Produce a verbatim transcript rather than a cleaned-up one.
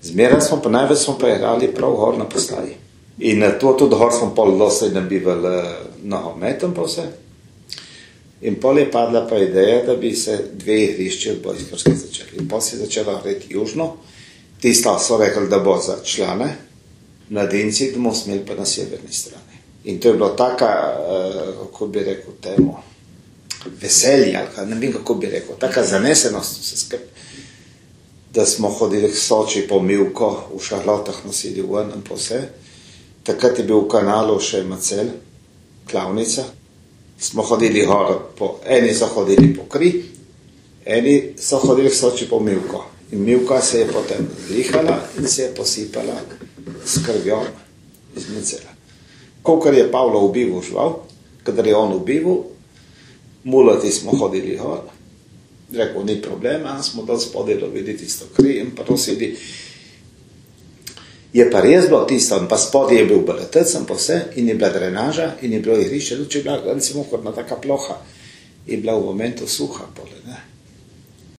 Zmeraj smo pa največ smo pa igrali prav gor na postaji. In to tudi gor smo pol dosti nabivali nogometom pa vse. In pol je padla pa ideja, da bi se dve igrišči odbojkarske začeli. In pol se je začela greti južno. Tista so rekli, da bo za člane, mladinci, da bomo smeli pa na severni strani. In to je bilo taka, kako bi rekel temu, veselje, ali ne vem, kako bi rekel, taka zanesenost vse skrb, da smo hodili k Soči po Mivko, v Šarlotah nosili ven in po vse. Takrat je bil v kanalu še Macel, Klavnica. Smo hodili gor, po, eni so hodili po Kri, eni so hodili k Soči po Mivko. In Mivka se je potem zlihala in se je posipala s krvjo iz Macela. Kolikor je Pavlo v bivu žival, kadar je on v bivu, mulati smo hodili gor. Rekel, ni problema, smo dol spodaj lovili tisto kri in pa nosili. Je pa res bilo tisto, in pa spodaj je bil baletec in pa vse, in je bila drenaža, in je bilo igrišče, tudi če je bila, recimo, kot na taka ploha, je bila v momentu suha pole, ne.